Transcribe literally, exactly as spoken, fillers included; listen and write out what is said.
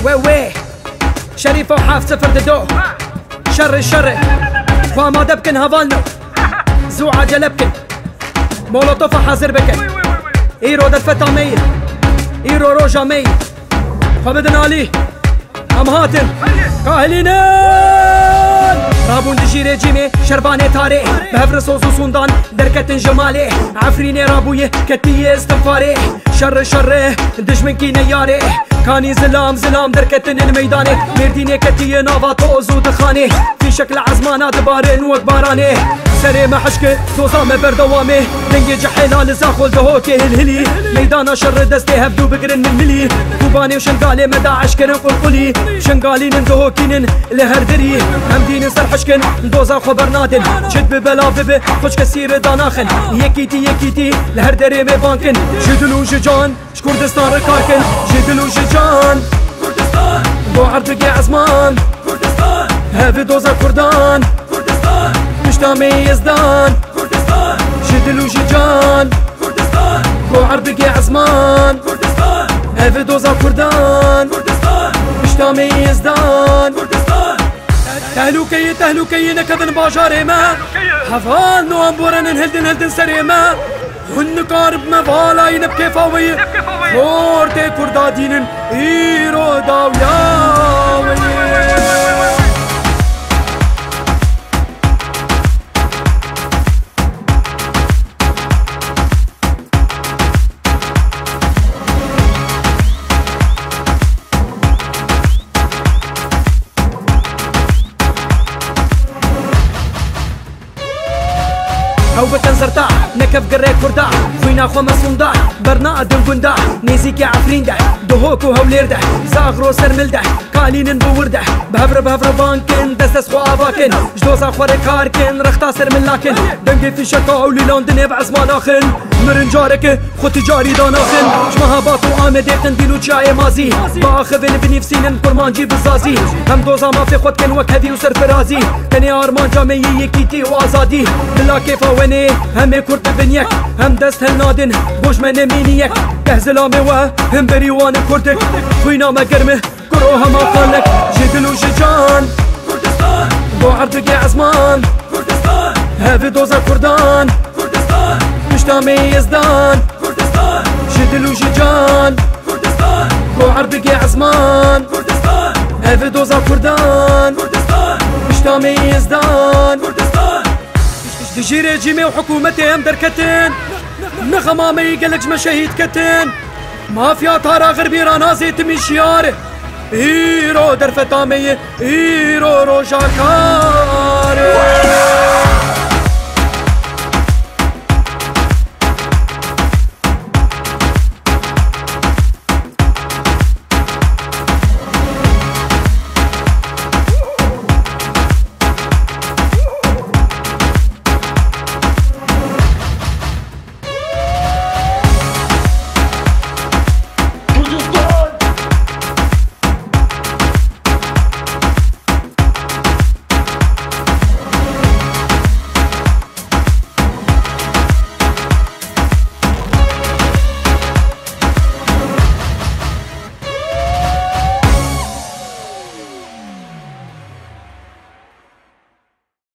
وي وي شريفة وحاف صفر ددو شر الشر وما دبكن هفالنو زوعة جلبكن مولوتوفا حاضر بكن ايرو دلفتا ميل ايرو روجا ميل فبدن علي ام هاتن كاهلينن رابون دجي رجيمي شرباني تاري بهفر صوصو سوندان دركتن جمالي عفريني رابوي كتية استنفاري شر شر دجمن كي نياري كاني زلام زلام دركتن الميداني مرديني كتية نافا توزو دخاني في شكل عزمانا دبارين وكباراني سري ما حشكي توصامي بردوامي دنجي جحينا لزاخول دهوكي الهلي ميدانا شر دستي هبدو بقرن من ملي كوباني وشنقالي مدى عشكن قلقلي شنقالي نندهوكين لهردري همدين سر حشكن دوزا خبر نادن جد ببلا بب خوش كسير داناخن يكيتي يكيتي لهردري مبانكن جدلو ججان شكردستان ركاركن جدلو ججان كردستان بو عرضقي عزمان كردستان هذي دوزا كردان كردستان مشتامي يزدان كردستان جدلو ججان كردستان بو عرضقي عزمان كردستان هذي دوزا كردان كردستان مشتامي يزدان كردستان تهلوكي تهلوكي نكذن باجاري ما حفال نو امبورن هلدن هلدن سريما هن قارب مفالا ينبكي فاوي فورتي كردا دينن ايرو داوياوي هو بتنزرتا نكف قري كردا فينا خو مسوندا برنا ادم بندا نيزيكي عفرين ده دهوكو هولير ده زاغرو سرمل ده كالين بورده بهبر بهبر بانكن دستس خو اباكن جدوسا خوري كاركن رختا سرمل لكن دنجي في شكا اولي لندن بعز مالاخن مرنجارك خو تجاري داناخن شمها باطو آمده تنديلو جاي مازي باخذن بنفسين كرمانجي بزازي هم دوزا ما في خود كن وكهذي وسر فرازي كني ارمان جامي يكيتي وازادي بلا كيفا ويني همي كرت بنيك هم دست هالنادن بوش من مينيك كهزلامي وهم بريوان كردك خوينا ما قرمه كروها ما قالك جدلو ججان كردستان بو عرضقي عزمان كردستان هذي دوزا كردان كردستان مشتامي يزدان كردستان جدلو ججان كردستان بو عرضقي عزمان كردستان هذي دوزا كردان كردستان مشتامي يزدان كردستان دجي رجيمي وحكومتي هم دركتن نغمامي قلقش مشاهيد كتن مافيا تارا غربي رانازي تمشيار ايرو درفتامي ايرو روجا كاري